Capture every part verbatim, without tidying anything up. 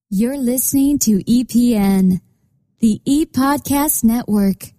You're listening to E P N, the E-Podcast Network.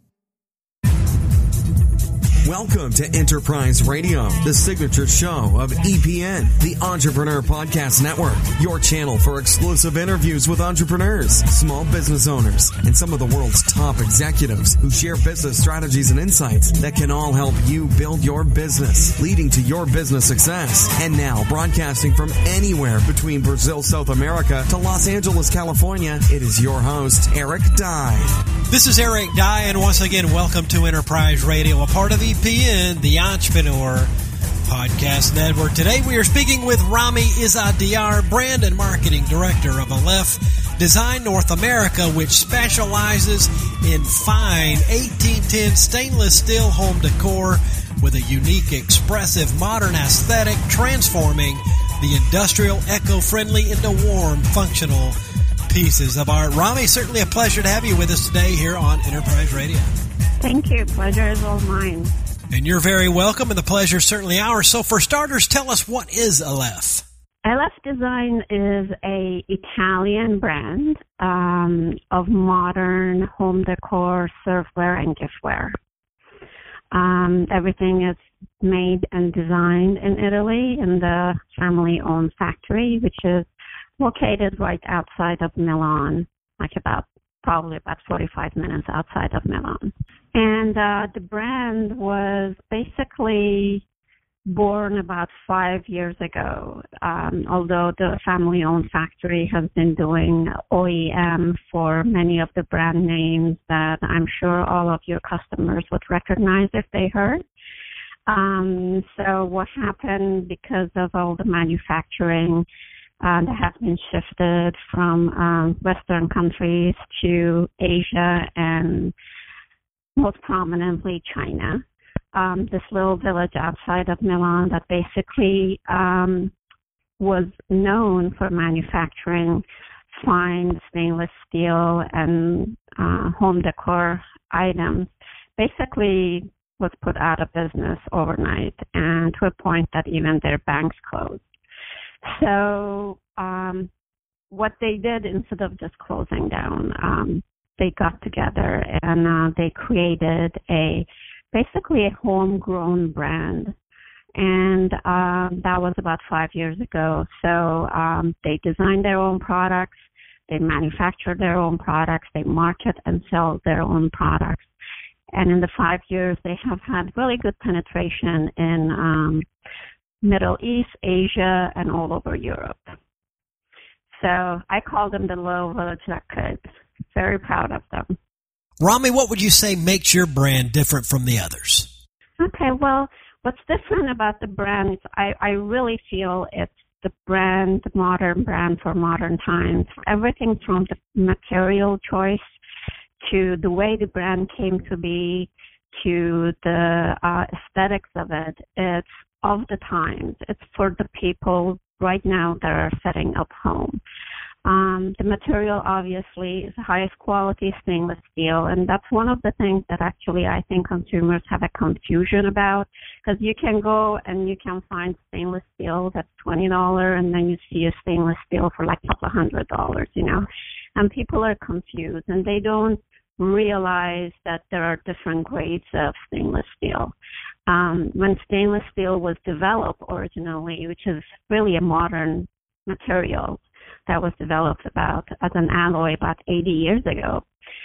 Welcome to Enterprise Radio, the signature show of E P N, the Entrepreneur Podcast Network, your channel for exclusive interviews with entrepreneurs, small business owners, and some of the world's top executives who share business strategies and insights that can all help you build your business, leading to your business success. And now, broadcasting from anywhere between Brazil, South America to Los Angeles, California, it is your host, Eric Dye. This is Eric Dye, and once again, welcome to Enterprise Radio, a part of E P N, the Entrepreneur Podcast Network. Today we are speaking with Rami Izadiar, Brand and Marketing Director of Aleph Design North America, which specializes in fine eighteen ten stainless steel home decor with a unique, expressive, modern aesthetic, transforming the industrial, eco-friendly into warm, functional pieces of art. Rami, certainly a pleasure to have you with us today here on Enterprise Radio. Thank you. Pleasure is all mine. And you're very welcome, and the pleasure is certainly ours. So for starters, tell us, what is Aleph? Aleph Design is a Italian brand um, of modern home decor, serveware, and giftware. Um, everything is made and designed in Italy in the family-owned factory, which is located right outside of Milan, like about probably about forty-five minutes outside of Milan. And uh, the brand was basically born about five years ago, um, although the family-owned factory has been doing O E M for many of the brand names that I'm sure all of your customers would recognize if they heard. Um, so what happened, because of all the manufacturing Uh, that has been shifted from um, Western countries to Asia and most prominently China. Um, this little village outside of Milan that basically um, was known for manufacturing fine stainless steel and uh, home decor items, basically was put out of business overnight, and to a point that even their banks closed. So um, what they did, instead of just closing down, um, they got together and uh, they created a basically a homegrown brand. And um, that was about five years ago. So um, they designed their own products, they manufacture their own products, they market and sell their own products. And in the five years, they have had really good penetration in um Middle East, Asia, and all over Europe. So I call them the little village that could. Very proud of them. Rami, what would you say makes your brand different from the others? Okay, well, what's different about the brand is I, I really feel it's the brand, the modern brand for modern times. Everything from the material choice to the way the brand came to be to the uh, aesthetics of it. It's of the times. It's for the people right now that are setting up home. Um, the material, obviously, is the highest quality stainless steel, and that's one of the things that actually I think consumers have a confusion about, because you can go and you can find stainless steel that's twenty dollars, and then you see a stainless steel for like a couple of hundred dollars, you know, and people are confused, and they don't realize that there are different grades of stainless steel. Um, when stainless steel was developed originally, which is really a modern material that was developed about as an alloy about eighty years ago,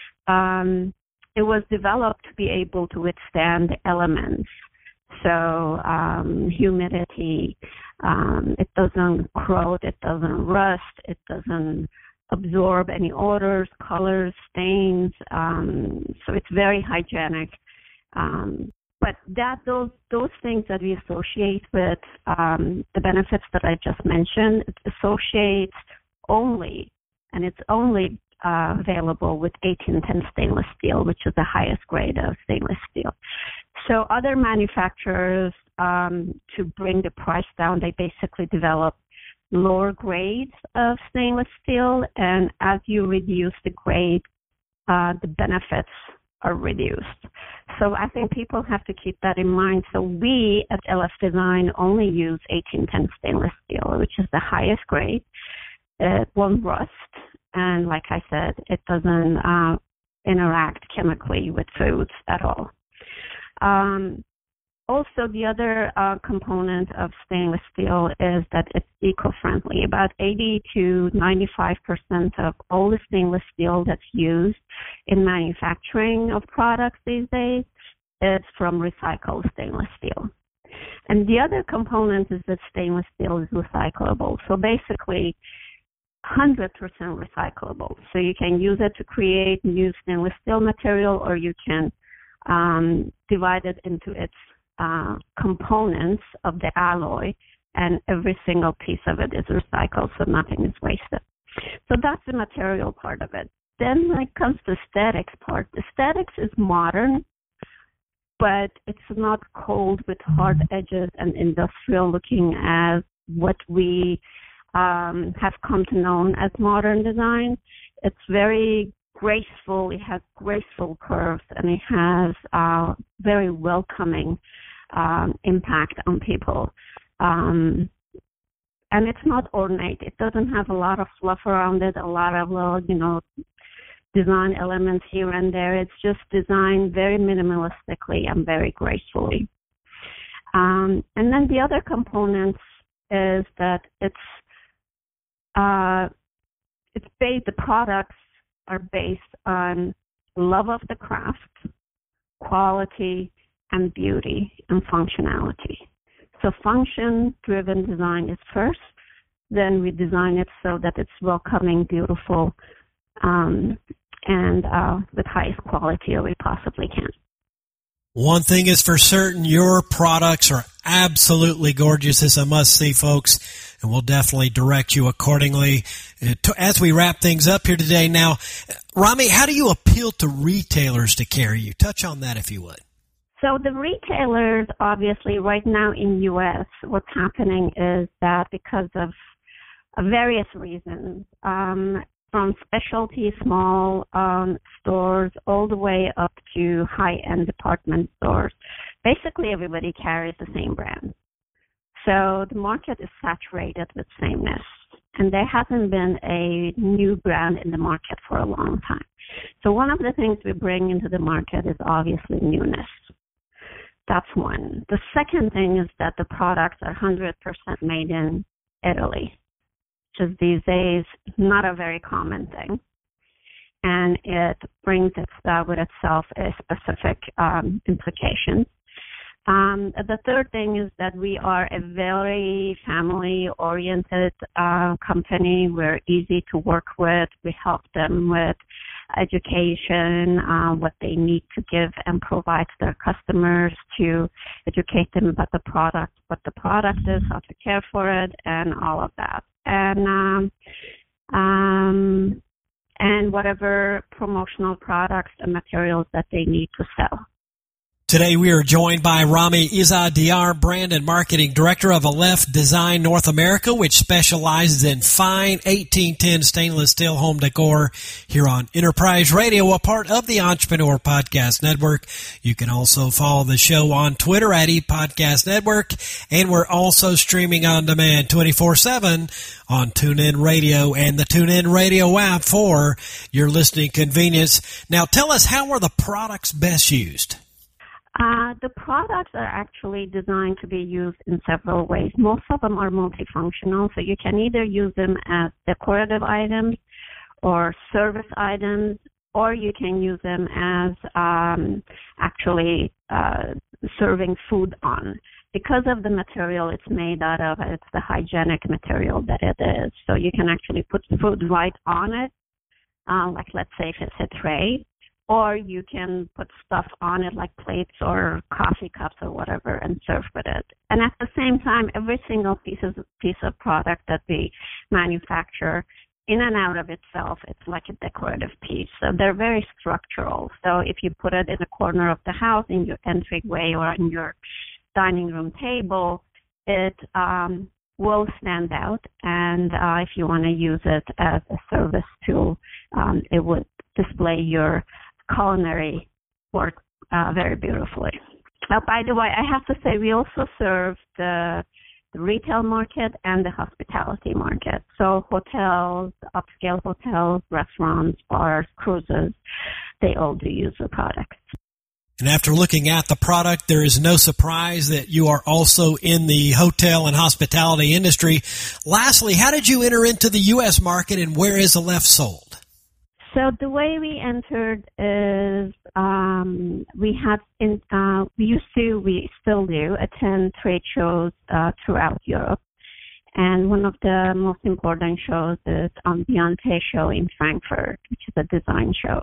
um, it was developed to be able to withstand the elements. So um, humidity, um, it doesn't corrode, it doesn't rust, it doesn't absorb any odors, colors, stains. Um, so it's very hygienic. Um, But that those those things that we associate with um, the benefits that I just mentioned, it associates only, and it's only uh, available with eighteen ten stainless steel, which is the highest grade of stainless steel. So other manufacturers, um, to bring the price down, they basically develop lower grades of stainless steel, and as you reduce the grade, uh, the benefits are reduced. So I think people have to keep that in mind. So we at Aleph Design only use eighteen ten stainless steel, which is the highest grade. It won't rust. And like I said, it doesn't uh, interact chemically with foods at all. Um, also, the other uh, component of stainless steel is that it's eco-friendly. About eighty to ninety-five percent of all the stainless steel that's used in manufacturing of products these days is from recycled stainless steel. And the other component is that stainless steel is recyclable. So basically, one hundred percent recyclable. So you can use it to create new stainless steel material, or you can um, divide it into its uh, components of the alloy, and every single piece of it is recycled, so nothing is wasted. So that's the material part of it. Then when it comes to aesthetics part, aesthetics is modern, but it's not cold with hard edges and industrial looking as what we um, have come to know as modern design. It's very graceful, it has graceful curves, and it has uh, very welcoming um, impact on people. Um, and it's not ornate. It doesn't have a lot of fluff around it, a lot of little, you know, design elements here and there. It's just designed very minimalistically and very gracefully. Um, and then the other components is that it's uh, it's based, the products are based on love of the craft, quality, and beauty and functionality. So function-driven design is first, then we design it so that it's welcoming, beautiful, um, and uh, with highest quality that we possibly can. One thing is for certain, your products are absolutely gorgeous. It's a must-see, folks, and we'll definitely direct you accordingly. As we wrap things up here today, now, Rami, how do you appeal to retailers to carry you? Touch on that if you would. So the retailers, obviously, right now in U S, what's happening is that because of various reasons, um, from specialty small um, stores all the way up to high-end department stores, basically everybody carries the same brand. So the market is saturated with sameness, and there hasn't been a new brand in the market for a long time. So one of the things we bring into the market is obviously newness. That's one. The second thing is that the products are one hundred percent made in Italy, which is these days not a very common thing. And it brings it, uh, with itself a specific um, implication. Um, the third thing is that we are a very family-oriented uh, company. We're easy to work with. We help them with education, uh, what they need to give and provide to their customers, to educate them about the product, what the product is, how to care for it, and all of that. And um, um, and whatever promotional products and materials that they need to sell. Today we are joined by Rami Izadiar, Brand and Marketing Director of Aleph Design North America, which specializes in fine eighteen ten stainless steel home decor here on Enterprise Radio, a part of the Entrepreneur Podcast Network. You can also follow the show on Twitter at ePodcast Network, and we're also streaming on demand twenty-four seven on TuneIn Radio and the TuneIn Radio app for your listening convenience. Now tell us, how are the products best used? Uh, the products are actually designed to be used in several ways. Most of them are multifunctional, so you can either use them as decorative items or service items, or you can use them as um, actually uh, serving food on. Because of the material it's made out of, it's the hygienic material that it is. So you can actually put food right on it, uh, like let's say if it's a tray. Or you can put stuff on it like plates or coffee cups or whatever and serve with it. And at the same time, every single piece of, piece of product that we manufacture, in and out of itself, it's like a decorative piece. So they're very structural. So if you put it in a corner of the house, in your entryway or in your dining room table, it um, will stand out. And uh, if you want to use it as a service tool, um, it would display your culinary work uh, very beautifully. Uh, by the way, I have to say we also serve the the retail market and the hospitality market. So hotels, upscale hotels, restaurants, bars, cruises, they all do use the products. And after looking at the product, there is no surprise that you are also in the hotel and hospitality industry. Lastly, how did you enter into the U S market, and where is Aleph sold? So the way we entered is um, we had in, uh, we used to, we still do, attend trade shows uh, throughout Europe. And one of the most important shows is Ambiente show in Frankfurt, which is a design show.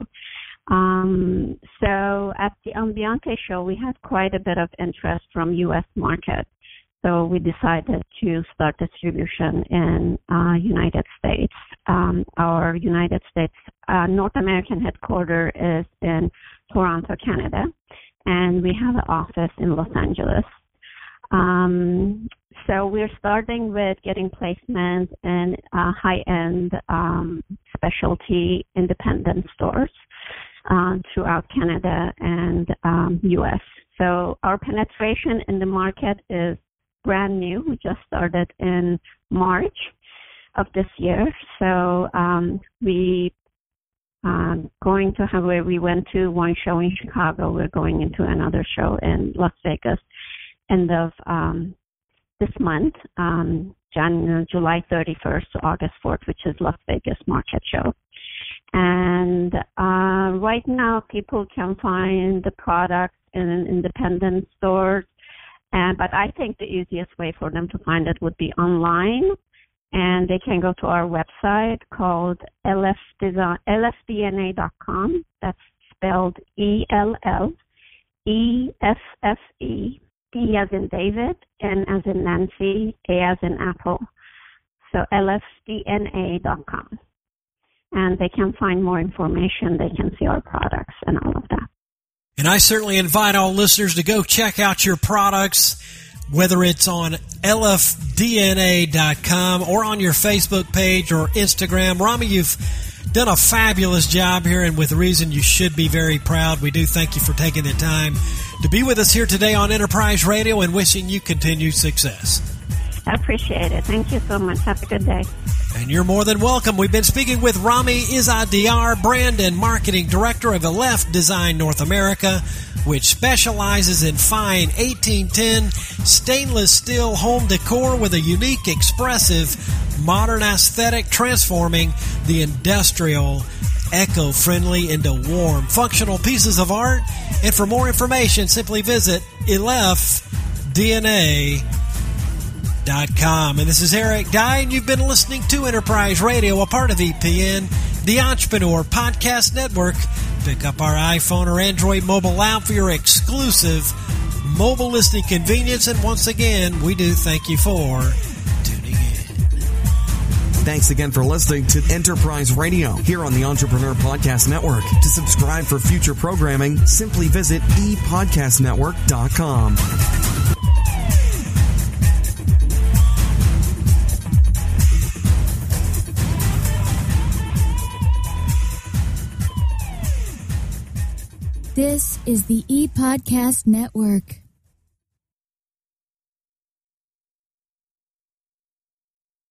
Um, so at the Ambiente show, we had quite a bit of interest from U S market. So we decided to start distribution in uh, United States. Um, our United States uh, North American headquarters is in Toronto, Canada, and we have an office in Los Angeles. Um, so we're starting with getting placement in uh, high-end um, specialty independent stores uh, throughout Canada and um, U S. So our penetration in the market is brand new. We just started in March of this year. So um, we are going to have where we went to one show in Chicago. We're going into another show in Las Vegas end of um, this month, um, January, July thirty-first to August fourth, which is Las Vegas Market Show. And uh, right now, people can find the products in independent stores. And, but I think the easiest way for them to find it would be online, and they can go to our website called L F D N A dot com. That's spelled E L L E F F E, D as in David, N as in Nancy, A as in Apple. So L F D N A dot com. And they can find more information. They can see our products and all of that. And I certainly invite all listeners to go check out your products, whether it's on L F D N A dot com or on your Facebook page or Instagram. Rami, you've done a fabulous job here, and with reason you should be very proud. We do thank you for taking the time to be with us here today on Enterprise Radio, and wishing you continued success. I appreciate it. Thank you so much. Have a good day. And you're more than welcome. We've been speaking with Rami Izadiar, Brand and Marketing Director of Aleph Design North America, which specializes in fine eighteen ten stainless steel home decor with a unique, expressive, modern aesthetic, transforming the industrial, eco-friendly into warm, functional pieces of art. And for more information, simply visit Aleph D N A dot com. And this is Eric Dye, and you've been listening to Enterprise Radio, a part of E P N, the Entrepreneur Podcast Network. Pick up our iPhone or Android mobile app for your exclusive mobile listening convenience. And once again, we do thank you for tuning in. Thanks again for listening to Enterprise Radio here on the Entrepreneur Podcast Network. To subscribe for future programming, simply visit e podcast network dot com. This is the ePodcast Network.